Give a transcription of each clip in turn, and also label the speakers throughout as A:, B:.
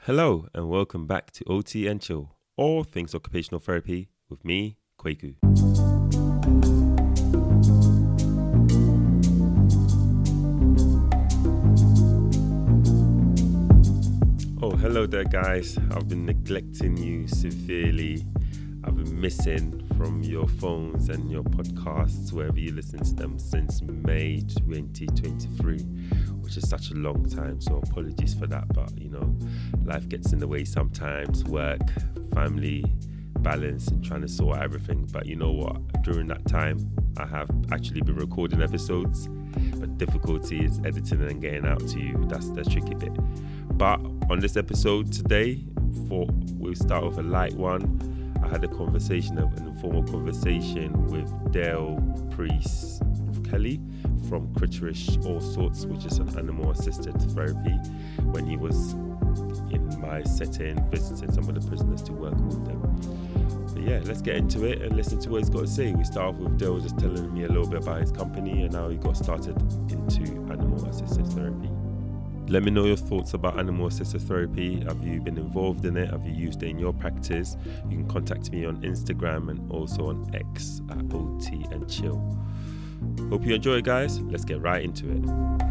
A: Hello and welcome back to OT and Chill, all things occupational therapy with me, Kwaku. Oh, hello there guys. I've been neglecting you severely. I've been missing from your phones and your podcasts, wherever you listen to them, since May 2023, which is such a long time. So apologies for that, but life gets in the way sometimes, work, family, balance, and trying to sort out everything. But you know what? During that time, I have actually been recording episodes, but difficulty is editing and getting out to you. That's the tricky bit. But on this episode today, we'll start with a light one. I had an informal conversation with Dale Priest Kelly from Criterish All Sorts, which is an animal assisted therapy, when he was in my setting visiting some of the prisoners to work with them. But yeah, let's get into it and listen to what he's got to say. We start off with Dale just telling me a little bit about his company and how he got started into animal assisted therapy. Let me know your thoughts about animal assisted therapy. Have you been involved in it? Have you used it in your practice? You can contact me on Instagram and also on X at OT and Chill. Hope you enjoy it, guys. Let's get right into it.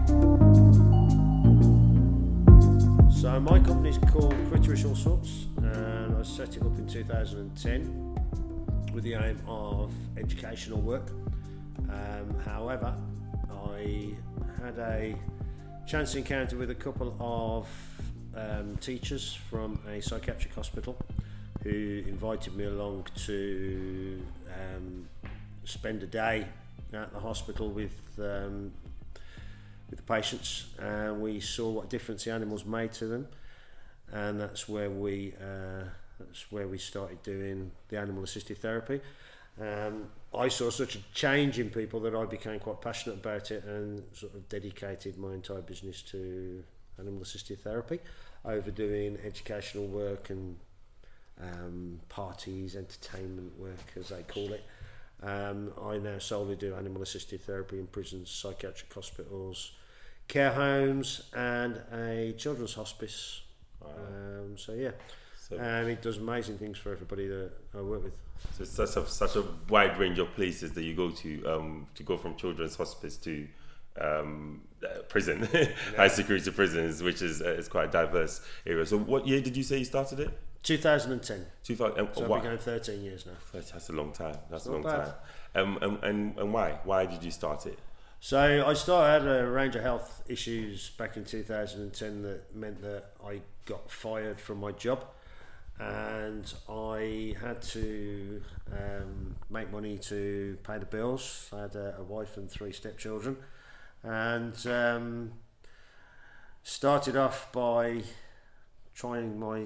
B: So my company's called Criterish All Sorts, and I set it up in 2010 with the aim of educational work. However, I had a chance encounter with a couple of teachers from a psychiatric hospital who invited me along to spend a day at the hospital with the patients, and we saw what difference the animals made to them, and that's where we started doing the animal assisted therapy. I saw such a change in people that I became quite passionate about it and sort of dedicated my entire business to animal assisted therapy, over doing educational work and parties, entertainment work as they call it. I now solely do animal assisted therapy in prisons, psychiatric hospitals, care homes and a children's hospice.
A: Wow.
B: And it does amazing things for everybody that I work with.
A: So it's such a wide range of places that you go to go from children's hospice to prison, high security prisons, which is quite a diverse area. So what year did you say you started it?
B: 2010.
A: 2000.
B: So I've been going 13 years now.
A: That's a long time. That's a
B: Not
A: long
B: bad.
A: time. And why? Why did you start it?
B: So I had a range of health issues back in 2010 that meant that I got fired from my job, and I had to make money to pay the bills. I had a wife and 3 stepchildren, and started off by trying my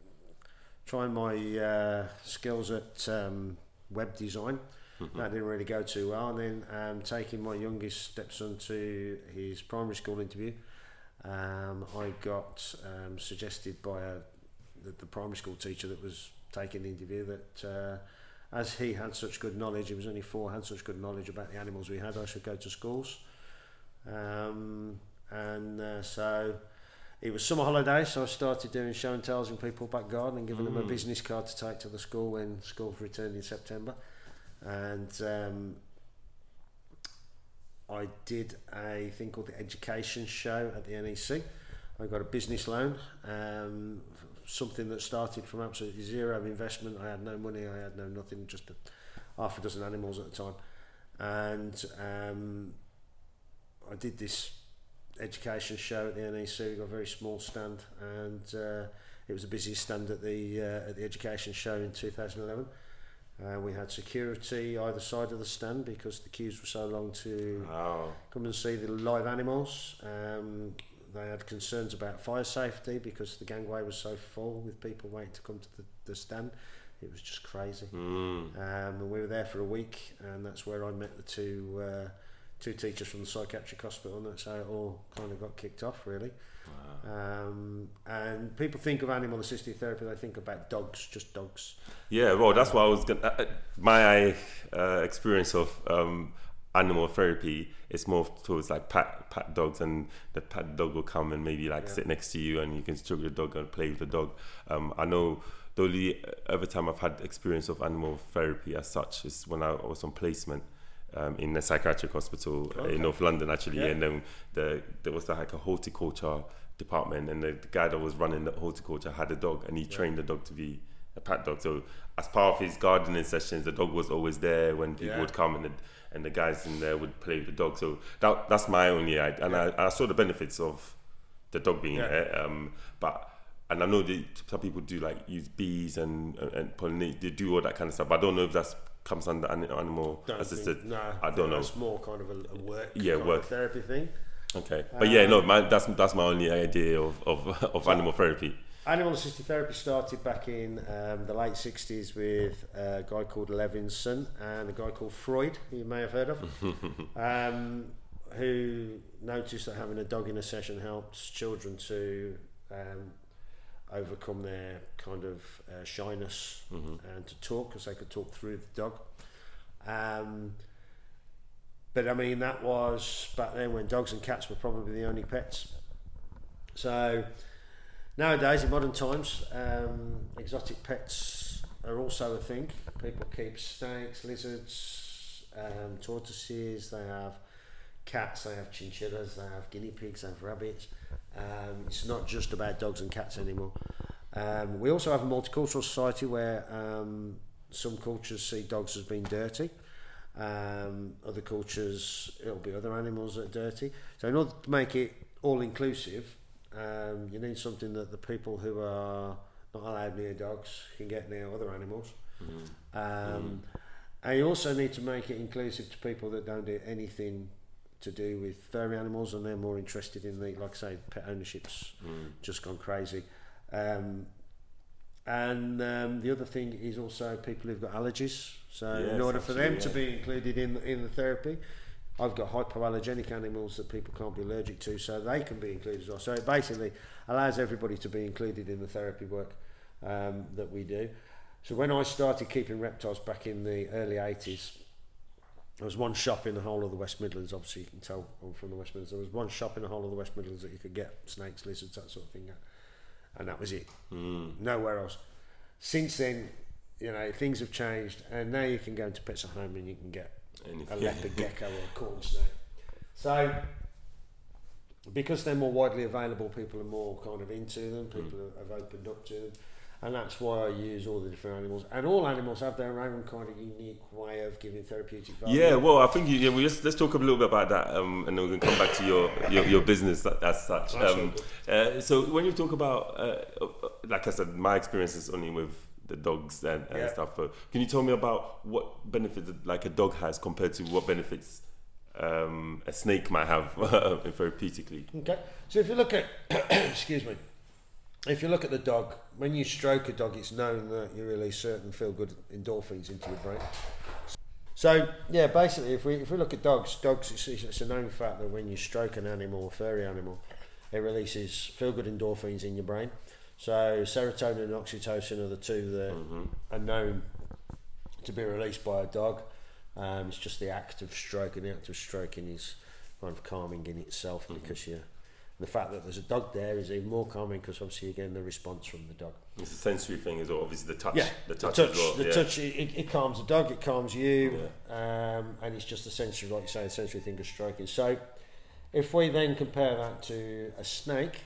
B: skills at web design. That didn't really go too well, and then taking my youngest stepson to his primary school interview, I got suggested by the primary school teacher that was taking the interview that as he had such good knowledge, he was only 4, had such good knowledge about the animals we had, I should go to schools. So it was summer holidays, so I started doing show and tells in people back garden and giving them a business card to take to the school when schools returned in September. And I did a thing called the Education Show at the NEC. I got a business loan, something that started from absolutely zero investment. I had no money, I had no nothing, just half a dozen animals at the time. And I did this education show at the NEC. We got a very small stand, and it was the busiest stand at the education show in 2011. We had security either side of the stand because the queues were so long to come and see the live animals. They had concerns about fire safety because the gangway was so full with people waiting to come to the stand. It was just crazy. And we were there for a week, and that's where I met the two teachers from the psychiatric hospital, and that's how it all kind of got kicked off, really. Wow. And people think of animal assisted therapy, they think about dogs, just dogs.
A: Yeah, well, that's what I was going to... my experience of animal therapy, it's more towards like pat dogs, and the pat dog will come and maybe like sit next to you, and you can stroke the dog and play with the dog. I know the only other time I've had experience of animal therapy as such is when I was on placement in a psychiatric hospital in North London, actually. And then there was like a horticulture department, and the guy that was running the horticulture had a dog, and he trained the dog to be a pat dog. So as part of his gardening sessions, the dog was always there when people would come, and the guys in there would play with the dog. So that's my only idea. And I saw the benefits of the dog being there. And I know that some people do like use bees and pollinate, they do all that kind of stuff, but I don't know if that comes under animal assisted.
B: No,
A: I don't know.
B: It's more kind of a work
A: work
B: therapy thing.
A: Okay, but that's my only idea of animal therapy.
B: Animal assisted therapy started back in the late 60s with a guy called Levinson and a guy called Freud, who you may have heard of, who noticed that having a dog in a session helps children to overcome their kind of shyness and to talk, because they could talk through the dog. But I mean, that was back then when dogs and cats were probably the only pets. So nowadays, in modern times, exotic pets are also a thing. People keep snakes, lizards, tortoises, they have cats, they have chinchillas, they have guinea pigs, they have rabbits. It's not just about dogs and cats anymore. We also have a multicultural society where some cultures see dogs as being dirty. Other cultures, it'll be other animals that are dirty. So in order to make it all inclusive, you need something that the people who are not allowed near dogs can get near other animals. And you also need to make it inclusive to people that don't do anything to do with furry animals, and they're more interested in the, like I say, pet ownership's just gone crazy. And the other thing is also people who've got allergies. So in order for them to be included in the therapy, I've got hypoallergenic animals that people can't be allergic to, so they can be included as well. So it basically allows everybody to be included in the therapy work that we do. So when I started keeping reptiles back in the early 80s, there was one shop in the whole of the West Midlands. Obviously, you can tell I'm from the West Midlands. There was one shop in the whole of the West Midlands that you could get snakes, lizards, that sort of thing at. And that was it. Nowhere else. Since then, you know, things have changed, and now you can go into Pets at Home and you can get a leopard gecko or a corn snake. So, because they're more widely available, people are more kind of into them. People have opened up to them, and that's why I use all the different animals. And all animals have their own kind of unique way of giving therapeutic value.
A: Yeah, well, I think let's talk a little bit about that, and then we can come back to your business as such. So when you talk about, like I said, my experience is only with the dogs and stuff. But can you tell me about what benefits like a dog has compared to what benefits a snake might have therapeutically? Okay,
B: so if you look at, excuse me. If you look at the dog, when you stroke a dog, it's known that you release certain feel-good endorphins into your brain. So, yeah, basically, if we look at dogs, it's a known fact that when you stroke an animal, a furry animal, it releases feel-good endorphins in your brain. So, serotonin and oxytocin are the two that are known to be released by a dog. It's just the act of stroking. The act of stroking is kind of calming in itself because the fact that there's a dog there is even more calming because obviously you're getting the response from the dog.
A: It's a sensory thing as well, obviously the touch.
B: Yeah,
A: the touch,
B: touch it calms the dog, it calms you, and it's just a sensory, like you say, a sensory thing of stroking. So if we then compare that to a snake,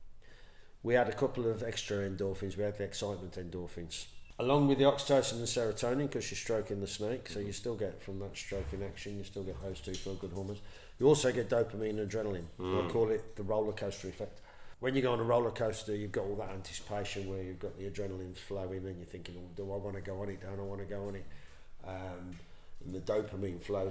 B: we had a couple of extra endorphins. We had the excitement endorphins, along with the oxytocin and serotonin because you're stroking the snake, so you still get from that stroking action, you still get those two feel-good hormones. You also get dopamine and adrenaline. I call it the roller coaster effect. When you go on a roller coaster, you've got all that anticipation where you've got the adrenaline flowing and you're thinking, oh, do I want to go on it? Don't I want to go on it? And the dopamine flows.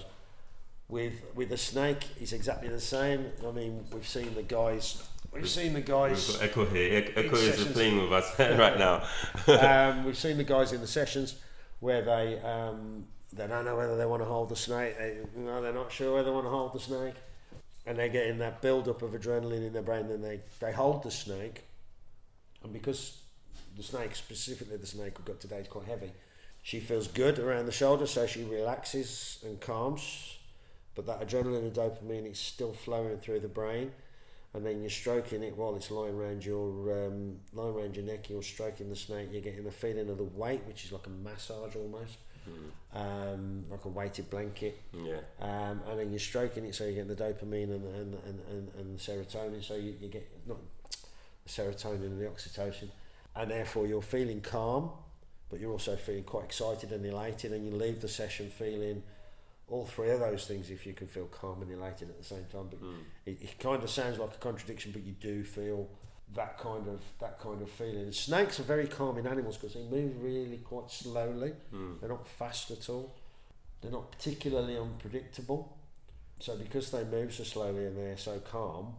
B: With a snake, it's exactly the same. I mean, we've seen the guys. We've got
A: Echo here. Echo is playing with us right now.
B: We've seen the guys in the sessions where they don't know whether they want to hold the snake. They're not sure whether they want to hold the snake, and they're getting that build-up of adrenaline in their brain. Then they hold the snake, and because the snake, specifically the snake we've got today, is quite heavy, she feels good around the shoulder, so she relaxes and calms. but that adrenaline and dopamine is still flowing through the brain, and then you're stroking it while it's lying around your neck. You're stroking the snake. You're getting a feeling of the weight, which is like a massage almost, like a weighted blanket.
A: Yeah.
B: And then you're stroking it, so you're getting the dopamine and serotonin. So you get not the serotonin and the oxytocin, and therefore you're feeling calm, but you're also feeling quite excited and elated, and you leave the session feeling all three of those things if you can feel calm and elated at the same time. But it kind of sounds like a contradiction, but you do feel that kind of feeling. And snakes are very calming animals because they move really quite slowly. They're not fast at all. They're not particularly unpredictable. So because they move so slowly and they're so calm,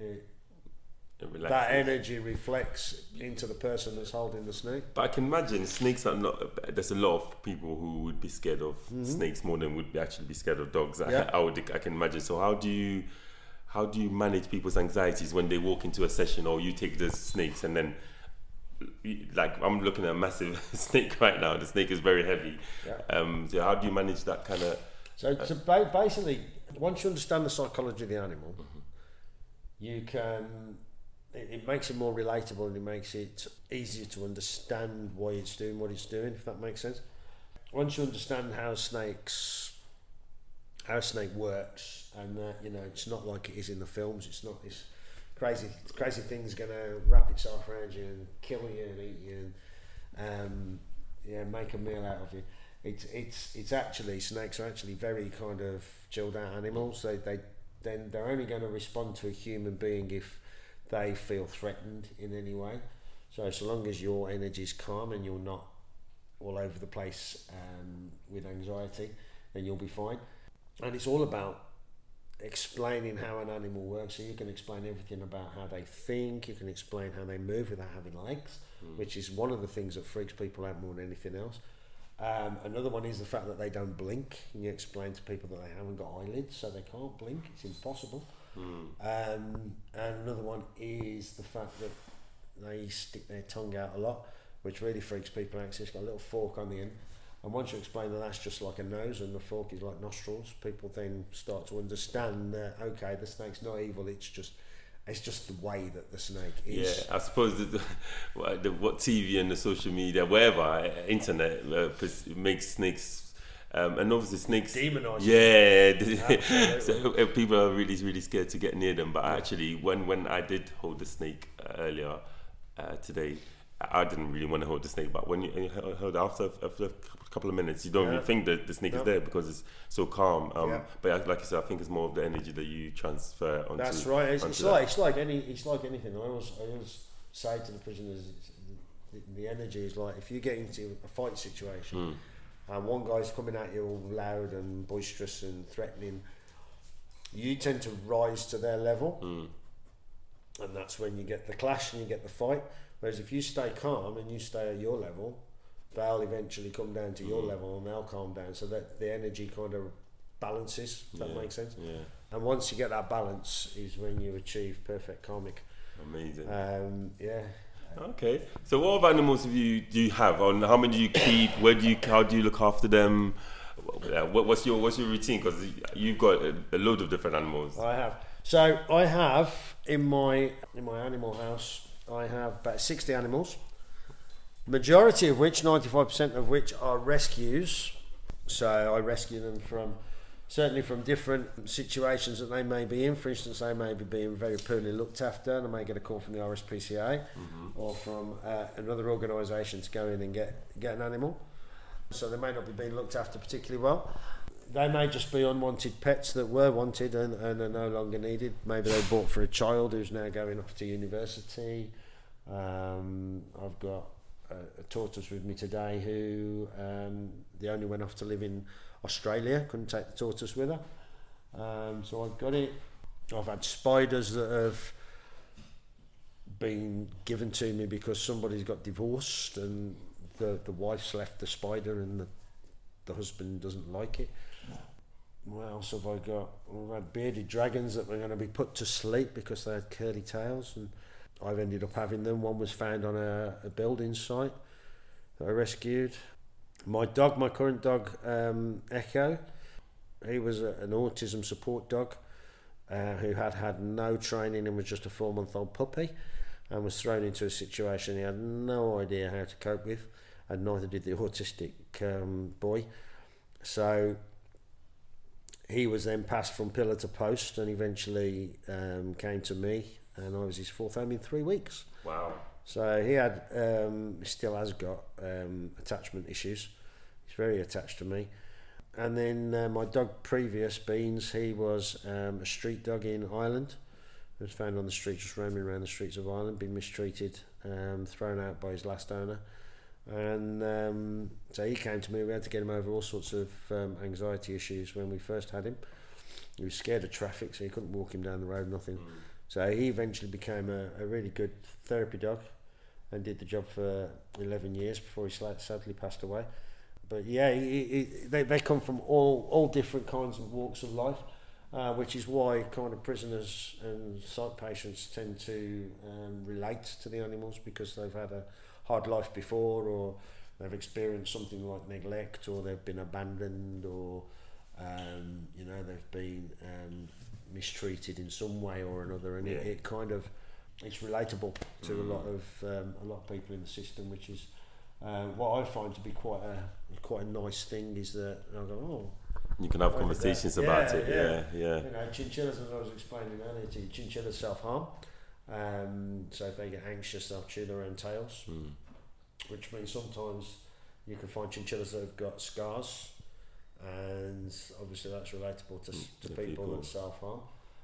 B: that energy reflects into the person that's holding the snake.
A: But I can imagine snakes are not. There's a lot of people who would be scared of snakes more than would actually be scared of dogs.
B: Yeah.
A: I can imagine. So how do you manage people's anxieties when they walk into a session, or you take the snakes and then, like, I'm looking at a massive snake right now. The snake is very heavy.
B: Yeah.
A: So how do you manage that kind of?
B: So basically, once you understand the psychology of the animal, you can. It makes it more relatable, and it makes it easier to understand why it's doing what it's doing, if that makes sense. Once you understand how a snake works, and it's not like it is in the films. It's not this crazy thing's going to wrap itself around you and kill you and eat you and make a meal out of you. It's actually, snakes are actually very kind of chilled out animals. They're only going to respond to a human being if they feel threatened in any way. So long as your energy is calm and you're not all over the place with anxiety, then you'll be fine. And it's all about explaining how an animal works. So you can explain everything about how they think, you can explain how they move without having legs, which is one of the things that freaks people out more than anything else. Another one is the fact that they don't blink, and you explain to people that they haven't got eyelids, so they can't blink. It's impossible. And another one is the fact that they stick their tongue out a lot, which really freaks people out. So it's got a little fork on the end, and once you explain that that's just like a nose and the fork is like nostrils, people then start to understand that okay, the snake's not evil. It's just the way that the snake is.
A: Yeah, I suppose what TV and the social media, wherever, internet makes snakes. And obviously snakes
B: demonized.
A: Yeah. So people are really, really scared to get near them. But actually, when I did hold the snake earlier today, I didn't really want to hold the snake. But when you hold after a couple of minutes, you don't really think that the snake is there because it's so calm. But like I said, I think it's more of the energy that you transfer onto.
B: That's right. It's like anything. I always say to the prisoners, the energy is like if you get into a fight situation. And one guy's coming at you all loud and boisterous and threatening, you tend to rise to their level, and that's when you get the clash and you get the fight. Whereas if you stay calm and you stay at your level, they'll eventually come down to your level and they'll calm down, so that the energy kind of balances. If that makes sense. Yeah. And once you get that balance, is when you achieve perfect calming.
A: Amazing.
B: Yeah.
A: Okay, so what other animals do you have? On how many do you keep? How do you look after them? What's your routine? Because you've got a load of different animals.
B: I have. So I have in my animal house, I have about 60 animals. Majority of which, 95% of which, are rescues. So I rescue them certainly from different situations that they may be in. For instance, they may be being very poorly looked after, and I may get a call from the RSPCA or from another organisation to go in and get an animal. So they may not be being looked after particularly well. They may just be unwanted pets that were wanted and are no longer needed. Maybe they bought for a child who's now going off to university. I've got a tortoise with me today who the owner went off to live in Australia, couldn't take the tortoise with her. So I've got it. I've had spiders that have been given to me because somebody's got divorced and the wife's left the spider and the husband doesn't like it. What else have I got? I've had bearded dragons that were going to be put to sleep because they had curly tails, and I've ended up having them. One was found on a building site that I rescued. My current dog, Echo, He was an autism support dog who had no training and was just a 4-month-old puppy, and was thrown into a situation he had no idea how to cope with, and neither did the autistic boy. So he was then passed from pillar to post, and eventually came to me, and I was his fourth home in 3 weeks.
A: Wow.
B: So he had, still has got attachment issues. He's very attached to me. And then my dog previous, Beans, he was a street dog in Ireland. He was found on the street, just roaming around the streets of Ireland, been mistreated, thrown out by his last owner. And so he came to me. We had to get him over all sorts of anxiety issues when we first had him. He was scared of traffic, so you couldn't walk him down the road, nothing. So he eventually became a really good therapy dog and did the job for 11 years before he sadly passed away. But yeah, they come from all different kinds of walks of life, which is why kind of prisoners and psych patients tend to relate to the animals, because they've had a hard life before, or they've experienced something like neglect, or they've been abandoned, or they've been mistreated in some way or another, and it kind of, it's relatable to a lot of people in the system, which is what I find to be quite a nice thing, is that I go, oh,
A: you can have conversations about it. Yeah.
B: You know, chinchillas, as I was explaining earlier to you, chinchillas self-harm. So if they get anxious, they'll chew their own tails, which means sometimes you can find chinchillas that have got scars, and obviously that's relatable to people that self-harm.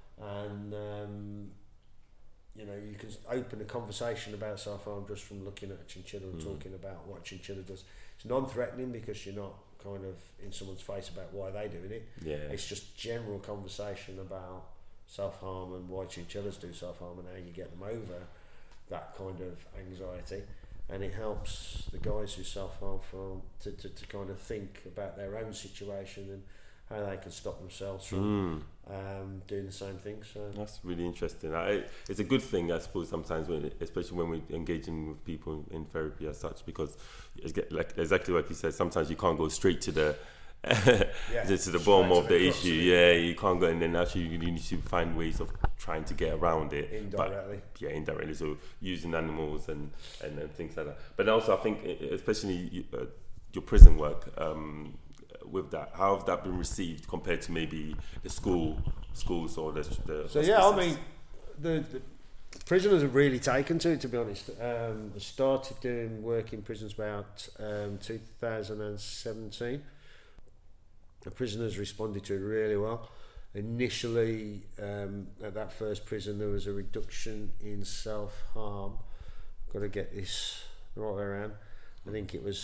B: And you can open a conversation about self-harm just from looking at a chinchilla and talking about what a chinchilla does. It's non-threatening, because you're not kind of in someone's face about why they're doing it. It's just general conversation about self-harm and why chinchillas do self-harm and how you get them over that kind of anxiety. And it helps the guys who self-harm to kind of think about their own situation and how they can stop themselves from doing the same thing. So
A: that's really interesting. It's a good thing, I suppose, sometimes, especially when we're engaging with people in therapy as such, because it's like exactly like you said, sometimes you can't go straight to the to the bottom of the issue. You can't go, and then actually you need to find ways of trying to get around it
B: indirectly.
A: Indirectly. So using animals and things like that. But also, I think, especially your prison work, with that, how have that been received compared to maybe the schools or the
B: so yeah, I mean, the prisoners have really taken to it, to be honest. I started doing work in prisons about 2017. The prisoners responded to it really well. Initially, at that first prison, there was a reduction in self-harm. Got to get this right around. I think it was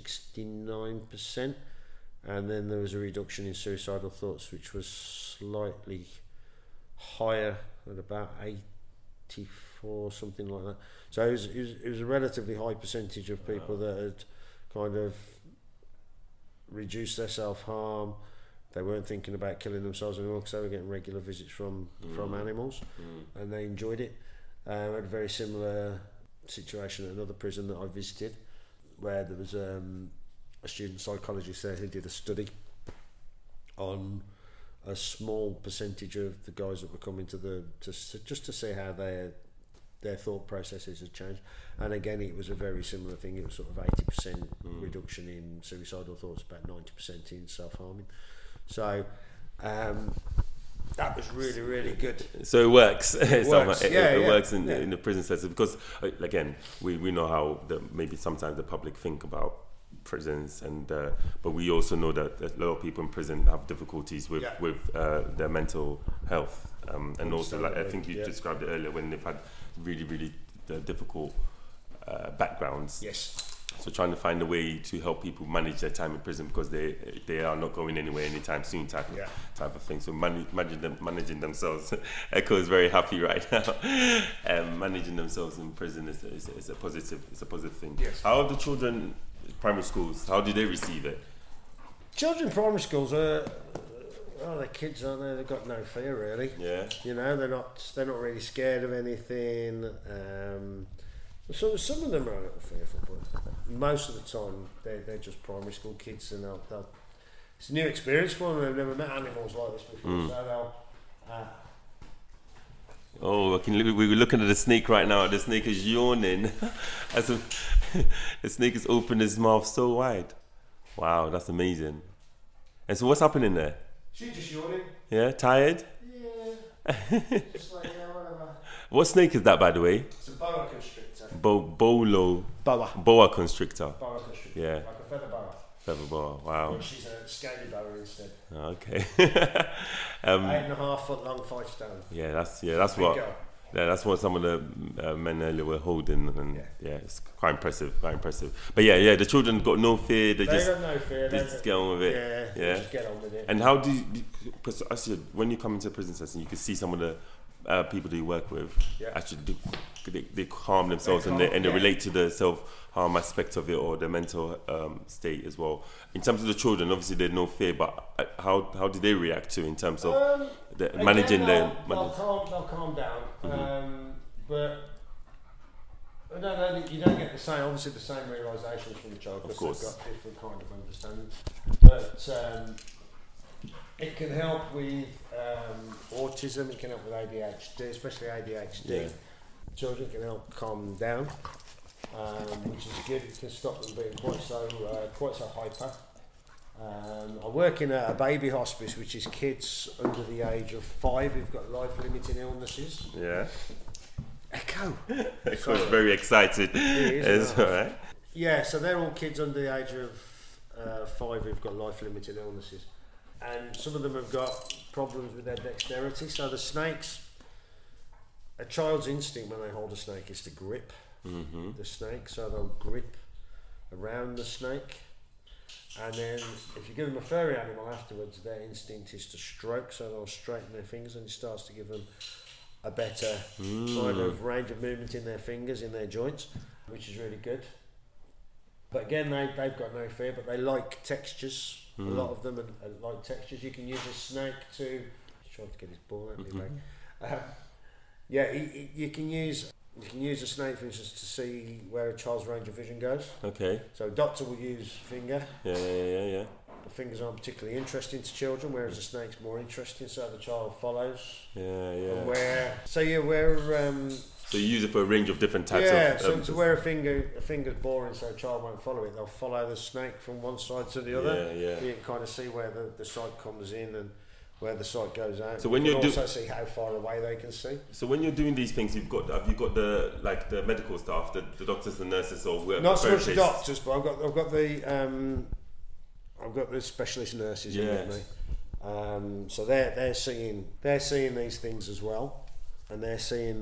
B: 69%. And then there was a reduction in suicidal thoughts, which was slightly higher, at about 84, something like that. So it was a relatively high percentage of people that had kind of reduced their self-harm. They weren't thinking about killing themselves anymore, because they were getting regular visits from animals, and they enjoyed it. I had a very similar situation at another prison that I visited, where there was a student psychologist there who did a study on a small percentage of the guys that were coming just to see how their thought processes had changed. And again, it was a very similar thing. It was sort of 80% reduction in suicidal thoughts, about 90% in self-harming. So that was really, really good.
A: So it works. It works in the prison setting, because again, we know how maybe sometimes the public think about prisons, and but we also know that a lot of people in prison have difficulties with their mental health, and also, like I think you described it earlier, when they've had really, really difficult backgrounds.
B: Yes.
A: So trying to find a way to help people manage their time in prison, because they are not going anywhere anytime soon, type of thing. So managing themselves. Echo is very happy right now. Managing themselves in prison is a positive. It's a positive thing.
B: Yes.
A: How are the children? Primary schools, how do they receive it?
B: Children in primary schools are they're kids, aren't they? They've got no fear, really.
A: Yeah.
B: They're not really scared of anything. So some of them are a little fearful, but most of the time they're just primary school kids, and it's a new experience for them. They've never met animals like this before, so they'll.
A: Oh, we're looking at the snake right now. The snake is yawning. The snake has opened his mouth so wide. Wow, that's amazing. And so what's happening there?
B: She's just yawning.
A: Yeah, tired?
B: Yeah. Just like, yeah, whatever.
A: What snake is that, by the way?
B: It's a boa constrictor.
A: Boa constrictor.
B: Boa constrictor.
A: Yeah.
B: Like a feather boa.
A: Feather boa, wow.
B: But she's a scaly boa instead.
A: Okay.
B: 8.5 foot long, 5 stone.
A: Yeah, that's
B: Big
A: what.
B: girl.
A: Yeah, that's what some of the men earlier were holding, and it's quite impressive. But yeah, the children got no fear. They
B: got no fear.
A: They just get on with it.
B: Yeah. Just get on with it.
A: And how do you? Because actually, when you come into a prison setting, you can see some of the people that you work with.
B: Yeah.
A: Actually, they calm themselves and they relate to the self-harm aspect of it or the mental state as well. In terms of the children, obviously there's no fear, but how do they react to in terms of managing
B: they'll
A: their?
B: calm down, but no, you don't get the same. Obviously, the same realisations from the child because they've got different kind of understanding. But it can help with autism. It can help with ADHD, especially ADHD.
A: Yeah.
B: Children can help calm them down, which is good. It can stop them being quite so hyper. I work in a baby hospice, which is kids under the age of 5 who've got life-limiting illnesses.
A: Yeah.
B: Echo.
A: Echo's very excited. It's all right.
B: Yeah, so they're all kids under the age of 5 who've got life-limiting illnesses. And some of them have got problems with their dexterity. So the snakes, a child's instinct when they hold a snake is to grip the snake. So they'll grip around the snake. And then if you give them a furry animal afterwards, their instinct is to stroke. So they'll straighten their fingers and it starts to give them a better kind of range of movement in their fingers, in their joints, which is really good. But again, they've got no fear, but they like textures. A lot of them like textures. You can use a snake to try to get his ball out of me, mate. You can use a snake, for instance, to see where a child's range of vision goes.
A: Okay.
B: So a doctor will use finger.
A: Yeah.
B: The fingers aren't particularly interesting to children, whereas the snake's more interesting, so the child follows.
A: Yeah.
B: So
A: you use it for a range of different types of...
B: so where a finger's boring, so a child won't follow it, they'll follow the snake from one side to the other.
A: Yeah.
B: You can kind of see where the sight comes in and where the sight goes out.
A: So when you can
B: also see how far away they can see.
A: So when you're doing these things, have you got the medical staff, the doctors and nurses, or whoever?
B: Not so much the doctors, but I've got the specialist nurses in with me. So they're seeing these things as well. And they're seeing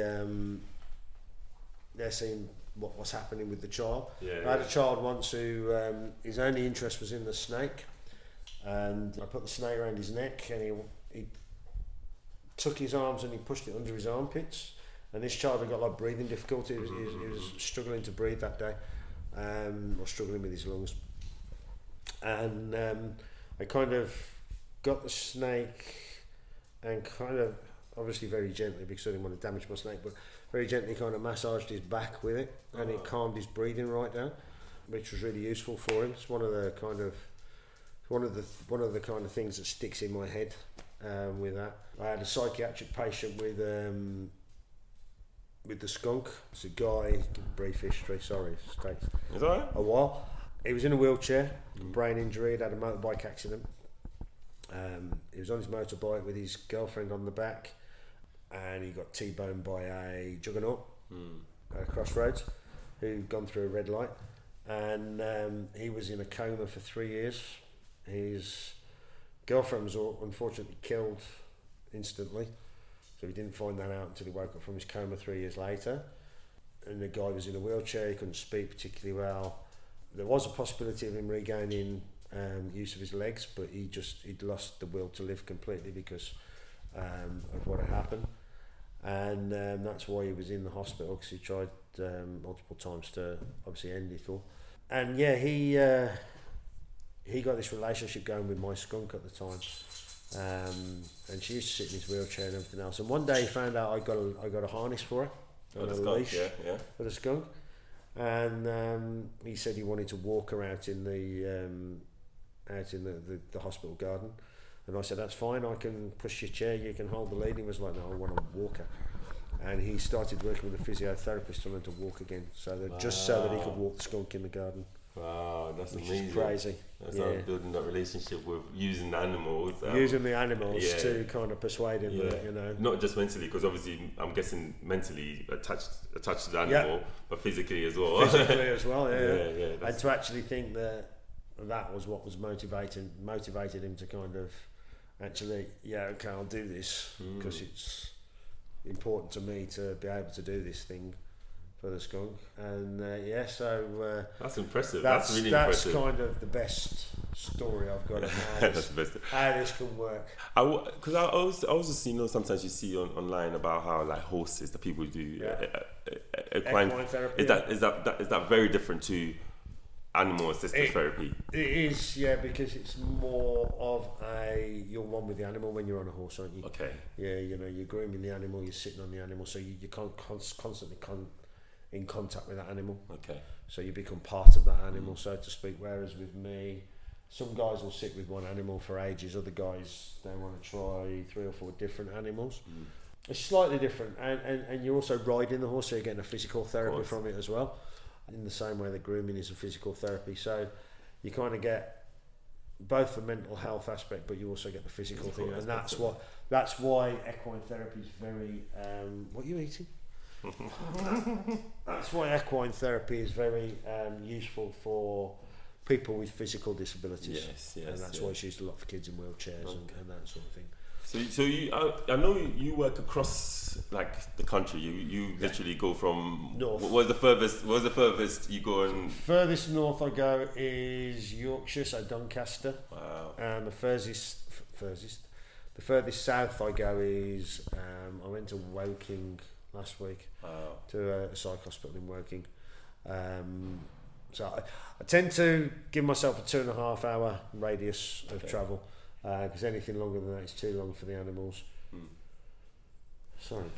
B: what's happening with the child. I had a child once who his only interest was in the snake, and I put the snake around his neck, and he took his arms and he pushed it under his armpits. And this child had got like breathing difficulty. He was struggling to breathe that day, or struggling with his lungs. And I kind of got the snake and kind of, obviously very gently, because I didn't want to damage my snake, but very gently kind of massaged his back with it, and it calmed his breathing right down, which was really useful for him. It's one of the kind of things that sticks in my head with that. I had a psychiatric patient with the skunk. It's a guy, brief history, sorry, it takes a while. He was in a wheelchair, brain injury, he'd had a motorbike accident. He was on his motorbike with his girlfriend on the back, and he got T-boned by a juggernaut at Crossroads who'd gone through a red light, and he was in a coma for 3 years. His girlfriend was unfortunately killed instantly, so he didn't find that out until he woke up from his coma 3 years later. And the guy was in a wheelchair, he couldn't speak particularly well. There was a possibility of him regaining use of his legs, but he'd lost the will to live completely because of what had happened, and that's why he was in the hospital, because he tried multiple times to obviously end it all. And he got this relationship going with my skunk at the time, and she used to sit in his wheelchair and everything else. And one day he found out I got a harness for her, and a leash for the skunk, and he said he wanted to walk her out in out in the hospital garden. And I said, that's fine, I can push your chair, you can hold the lead. And he was like, no, I want a walker. And he started working with a physiotherapist to learn to walk again, just so that he could walk the skunk in the garden.
A: Wow, that's
B: which
A: amazing.
B: Is crazy.
A: That's how building that relationship with using animals.
B: Using the animals to kind of persuade him that, you know.
A: Not just mentally, because obviously I'm guessing mentally attached to the animal, but physically as well.
B: Physically as well,
A: yeah.
B: And to actually think that was what was motivated him to kind of actually, okay, I'll do this because it's important to me to be able to do this thing for the skunk. And so
A: that's impressive. That's really impressive.
B: That's kind of the best story I've got of how this can work.
A: Because I also sometimes you see online about how like horses, the people do equine therapy. Is that very different to animal assisted therapy? It
B: is, because it's more of you're one with the animal when you're on a horse, aren't you?
A: Okay.
B: Yeah, you know, you're grooming the animal, you're sitting on the animal, so you can't constantly in contact with that animal.
A: Okay.
B: So you become part of that animal, so to speak. Whereas with me, some guys will sit with one animal for ages. Other guys, they want to try 3 or 4 different animals. It's slightly different, and you're also riding the horse, so you're getting a physical therapy from it as well. In the same way that grooming is a physical therapy, so you kind of get both the mental health aspect, but you also get the physical thing, and that's why equine therapy is very. What are you eating? That's why equine therapy is very useful for people with physical disabilities.
A: Yes,
B: and that's why it's used a lot for kids in wheelchairs and that sort of thing.
A: So you, I know you work across like the country. You literally go from
B: north.
A: What was the furthest you go?
B: Furthest north I go is Yorkshire, so Doncaster.
A: Wow.
B: And the furthest south I go is I went to Woking last week.
A: Wow.
B: To a psych hospital in Woking. So I tend to give myself a 2.5 hour radius of travel. Because anything longer than that is too long for the animals. Sorry,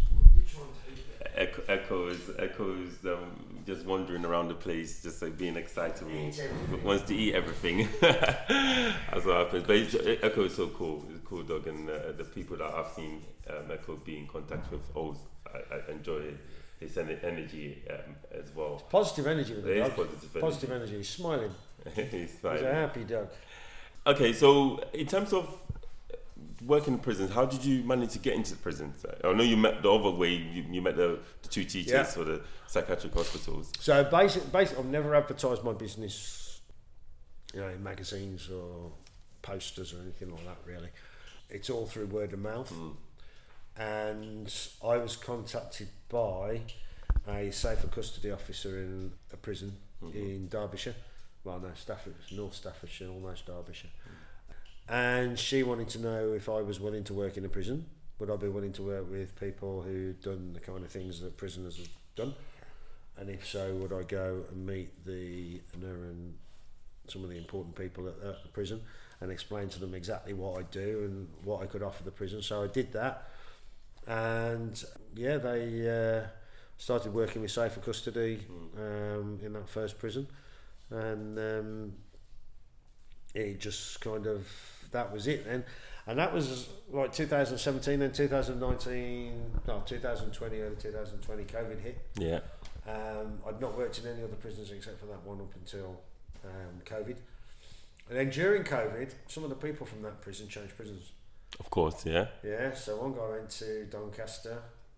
A: Echoes just wandering around the place, just like being excited, wants to eat everything. That's what happens. But Echo is so cool. It's a cool dog, and the people that I've seen Echo be in contact with, I enjoy his energy as well.
B: It's positive energy with the dog.
A: Positive
B: energy. He's smiling.
A: He's smiling.
B: He's a happy dog.
A: Okay, so in terms of working in prisons, how did you manage to get into the prisons? I know you met the other way, you met the 2 teachers for the psychiatric hospitals.
B: So basically, I've never advertised my business, in magazines or posters or anything like that, really. It's all through word of mouth. And I was contacted by a safer custody officer in a prison in Derbyshire. Well, no, North Staffordshire, almost Derbyshire. And she wanted to know if I was willing to work in a prison. Would I be willing to work with people who'd done the kind of things that prisoners have done? And if so, would I go and meet the owner and some of the important people at the prison and explain to them exactly what I do and what I could offer the prison? So I did that. And they started working with safer custody in that first prison. And it just kind of, that was it then. And that was like 2017, then 2020, early 2020, COVID hit.
A: Yeah.
B: I'd not worked in any other prisons except for that one up until COVID. And then during COVID, some of the people from that prison changed prisons.
A: Of course, yeah.
B: Yeah, so one guy went to Doncaster,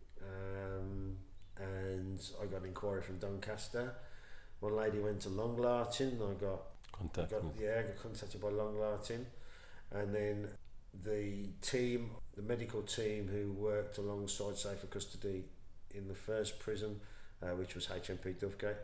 B: and I got an inquiry from Doncaster. One lady went to Long Lartin. I got contacted by Long Lartin, and then the medical team who worked alongside Safer Custody in the first prison, which was HMP Dovegate,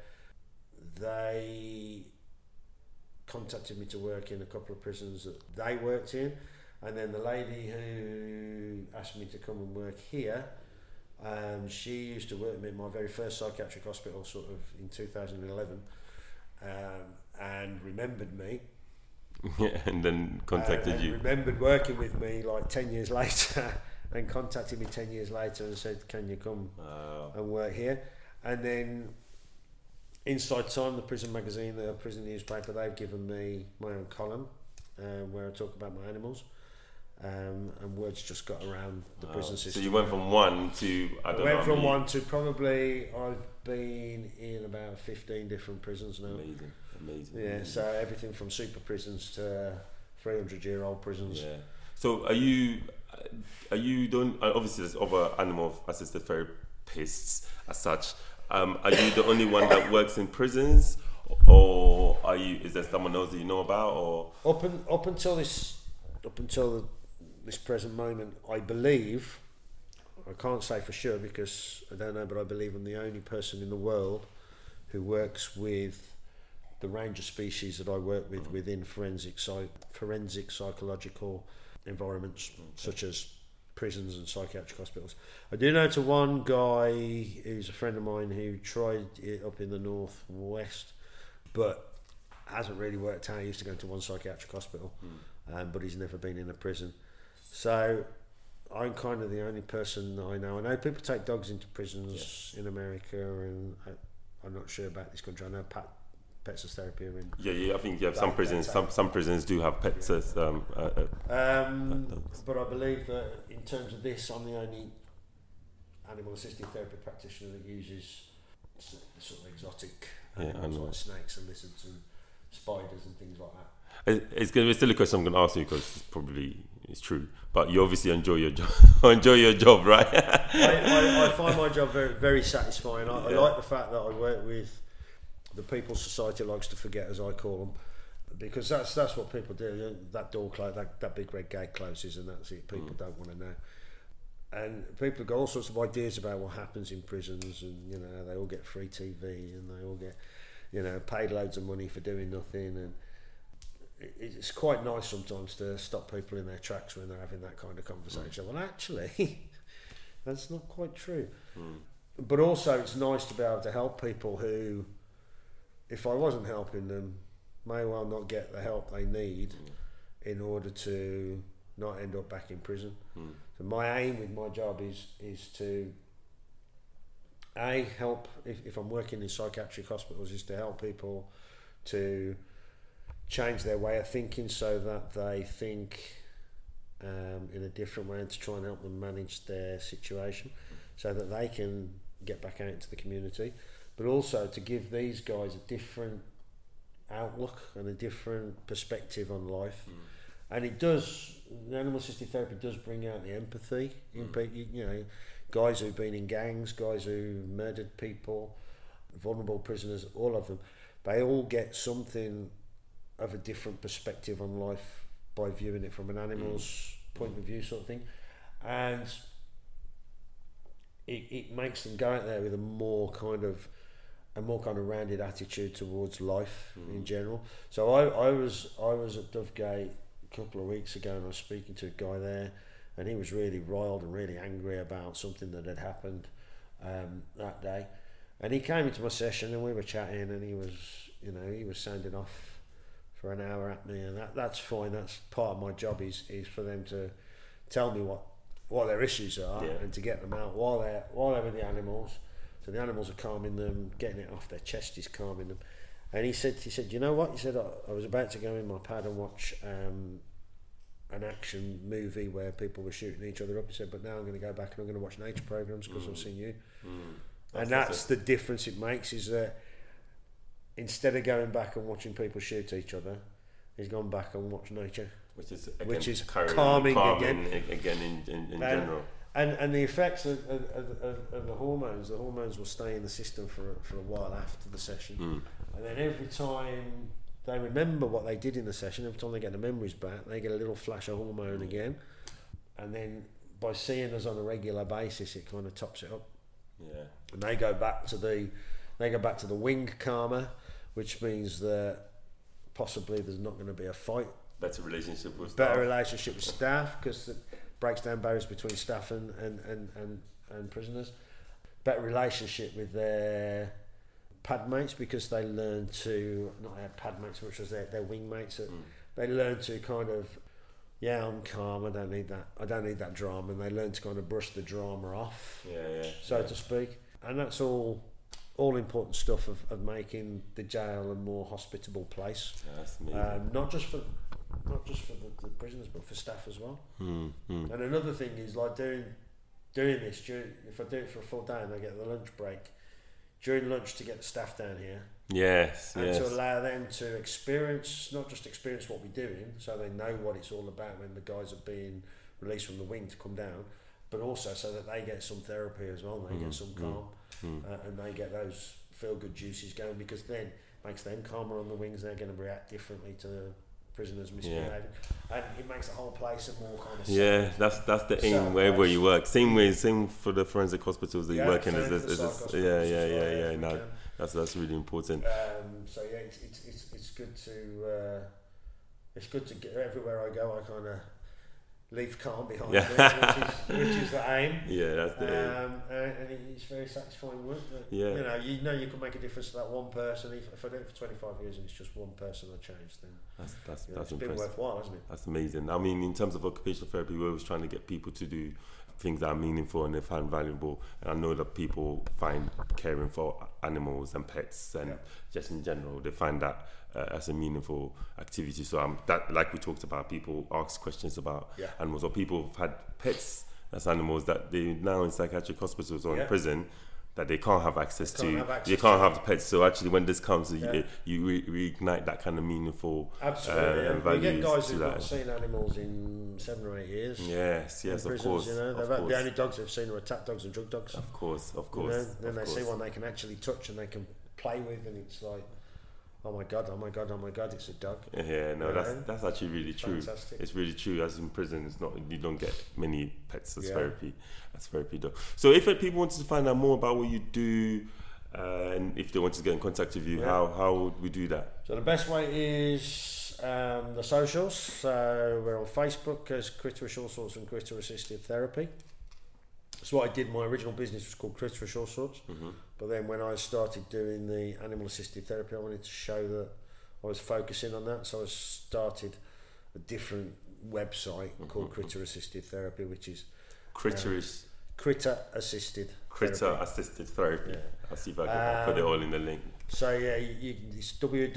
B: they contacted me to work in a couple of prisons that they worked in, and then the lady who asked me to come and work here. She used to work with me in my very first psychiatric hospital sort of in 2011 and remembered me.
A: Yeah, and then contacted you.
B: Remembered working with me like 10 years later and contacted me 10 years later and said, can you come and work here? And then Inside Time, the prison magazine, the prison newspaper, they've given me my own column where I talk about my animals. And words just got around the prison system.
A: So you went from one to, I went
B: from one to probably, I've been in about 15 different prisons now.
A: Amazing.
B: Yeah, so everything from super prisons to 300-year-old prisons.
A: Yeah. So are you doing, obviously there's other animal assisted therapists as such. Are you the only one that works in prisons, or is there someone else that you know about, or?
B: Up until this present moment, I believe, I can't say for sure because I don't know, but I believe I'm the only person in the world who works with the range of species that I work with within forensic psychological environments, such as prisons and psychiatric hospitals. I do know to one guy who's a friend of mine who tried it up in the northwest, but hasn't really worked out. He used to go to one psychiatric hospital, but he's never been in a prison. So I'm kind of the only person I know. I know people take dogs into prisons in America, and I'm not sure about this country. I know pets as therapy are in.
A: Yeah. I think some prisons. Some prisons do have pets as. But
B: I believe that in terms of this, I'm the only animal assisted therapy practitioner that uses sort of exotic animals like snakes and lizards and spiders and things like that.
A: It's going to be still a question I'm going to ask you because it's true. But you obviously enjoy your job. Enjoy your job, right?
B: I find my job very, very satisfying. I like the fact that I work with the people society likes to forget, as I call them, because that's what people do. That door that big red gate closes, and that's it. People don't want to know. And people have got all sorts of ideas about what happens in prisons, and they all get free TV, and they all get paid loads of money for doing nothing, and it's quite nice sometimes to stop people in their tracks when they're having that kind of conversation. Well, actually, that's not quite true. But also, it's nice to be able to help people who, if I wasn't helping them, may well not get the help they need in order to not end up back in prison. So my aim with my job is to help, if I'm working in psychiatric hospitals, is to help people to change their way of thinking so that they think in a different way, and to try and help them manage their situation so that they can get back out into the community, but also to give these guys a different outlook and a different perspective on life. And animal assisted therapy does bring out the empathy in people, guys who've been in gangs, guys who murdered people, vulnerable prisoners, all of them, they all get something of a different perspective on life by viewing it from an animal's point of view, sort of thing. And it makes them go out there with a more kind of rounded attitude towards life in general. So I was at Dovegate a couple of weeks ago, and I was speaking to a guy there, and he was really riled and really angry about something that had happened that day. And he came into my session, and we were chatting, and he was sounding off for an hour at me, and that's fine. That's part of my job is for them to tell me what their issues are, and to get them out while they're with the animals. So the animals are calming them, getting it off their chest is calming them. And he said, you know what? He said, I was about to go in my pad and watch an action movie where people were shooting each other up. He said, but now I'm going to go back and I'm going to watch nature programs because I've seen you. And that's the difference it makes, is that instead of going back and watching people shoot each other, he's gone back and watched nature, which is calming again in general. And the effects of the hormones will stay in the system for a while after the session. And then every time they remember what they did in the session, every time they get the memories back, they get a little flash of hormone again. And then by seeing us on a regular basis, it kind of tops it up.
A: Yeah.
B: And they go back to the wing karma, which means that possibly there's not going to be a fight.
A: Better relationship with
B: staff, because it breaks down barriers between staff and prisoners. Better relationship with their pad mates, because they learn to, not their pad mates, which was their wing mates, they learn to kind of, I'm calm, I don't need that drama, and they learn to kind of brush the drama off, so to speak. And that's all all important stuff of making the jail a more hospitable place.
A: That's amazing.
B: Not just for the prisoners, but for staff as well. And another thing is like doing this if I do it for a full day and I get the lunch break during lunch to get the staff down here.
A: Yes,
B: and to allow them to not just experience what we're doing, so they know what it's all about when the guys are being released from the wing to come down, but also so that they get some therapy as well, they get some calm, and they get those feel-good juices going, because then it makes them calmer on the wings. They're going to react differently to the prisoners misbehaving, and it makes the whole place a more kind of
A: that's the aim wherever you work. Same for the forensic hospitals that you work in. That's really important.
B: So yeah, it's good to get everywhere I go. I kind of leave calm behind me, which is the aim.
A: Yeah, that's the aim.
B: And it's very satisfying work. You can make a difference to that one person. If I do it for 25 years and it's just one person I change, then that's
A: it's
B: been worthwhile, hasn't it?
A: That's amazing. I mean, in terms of occupational therapy, we're always trying to get people to do things that are meaningful and they find valuable. And I know that people find caring for animals and pets and just in general, they find that as a meaningful activity. So that, like we talked about, people ask questions about animals, or people have had pets as animals that they now in psychiatric hospitals or in prison that they can't have access to. They can't have the pets. So actually, when this comes, you reignite that kind of meaningful
B: value. You get guys who've not
A: seen
B: animals in 7 or 8 years.
A: Yes, of
B: prisons,
A: course.
B: The only dogs they've seen are attack dogs and drug dogs.
A: Of course.
B: Then they see one they can actually touch and they can play with, and it's like, oh my god, it's a dog.
A: That's actually really true.
B: Fantastic.
A: It's really true. As in prison, you don't get many pets as therapy. That's therapy though. So if people wanted to find out more about what you do, and if they wanted to get in contact with you, how would we do that?
B: So the best way is the socials. So we're on Facebook as Criterish All Sorts and Critter Assisted Therapy. So what I did, my original business was called Criterish All Sorts, but then when I started doing the animal assisted therapy, I wanted to show that I was focusing on that, so I started a different website called Critter Assisted Therapy, which is Critter Assisted
A: Therapy. I'll see if I can put it all in the link.
B: So it's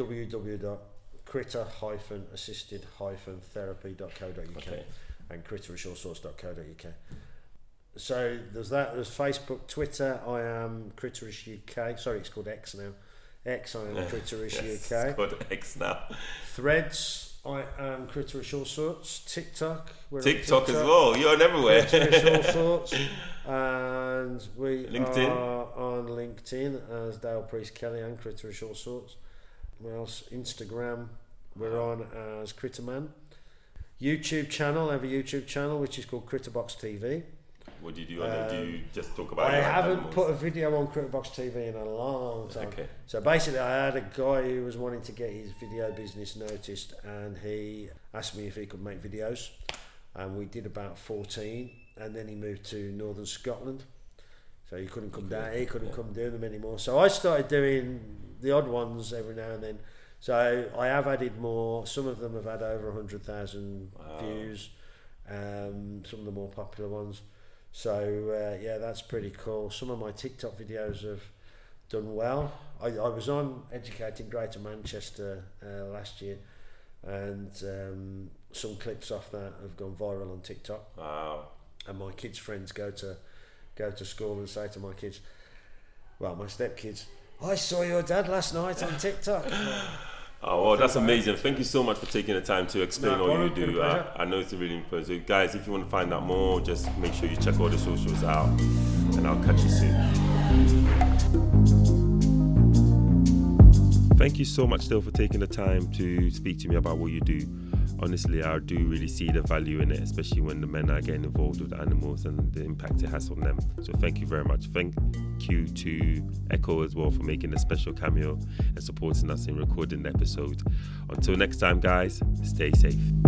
B: www.critter-assisted-therapy.co.uk and critterishallsorts.co.uk. So there's that. There's Facebook, Twitter. I am Criterish UK. Sorry, it's called X now. X. I am Criterish UK.
A: It's called X now.
B: Threads. I am Criterish All Sorts. TikTok. We're
A: TikTok as well. You're on everywhere.
B: Criterish All Sorts. And we
A: LinkedIn.
B: are on LinkedIn as Dale Priest Kelly and Criterish All Sorts. What else? Instagram. We're on as Critterman. YouTube channel. I have a YouTube channel which is called Critterbox TV.
A: What do you do? Do you just talk about?
B: I haven't put a video on Critterbox TV in a long time.
A: Okay.
B: So basically, I had a guy who was wanting to get his video business noticed, and he asked me if he could make videos, and we did about 14, and then he moved to Northern Scotland, so he couldn't come down. He couldn't come do them anymore. So I started doing the odd ones every now and then. So I have added more. Some of them have had over 100,000 views. Some of the more popular ones. So that's pretty cool. Some of my TikTok videos have done well. I was on Educating Greater Manchester last year, and some clips off that have gone viral on TikTok.
A: Wow!
B: And my kids' friends go to school and say to my kids, well, my stepkids, I saw your dad last night on TikTok.
A: Oh, well, that's amazing. Thank you so much for taking the time to explain all you do. I know it's really important. So guys, if you want to find out more, just make sure you check all the socials out, and I'll catch you soon. Thank you so much, Dale, for taking the time to speak to me about what you do. Honestly, I do really see the value in it, especially when the men are getting involved with the animals and the impact it has on them. So thank you very much. Thank you to Echo as well for making a special cameo and supporting us in recording the episode. Until next time, guys, stay safe.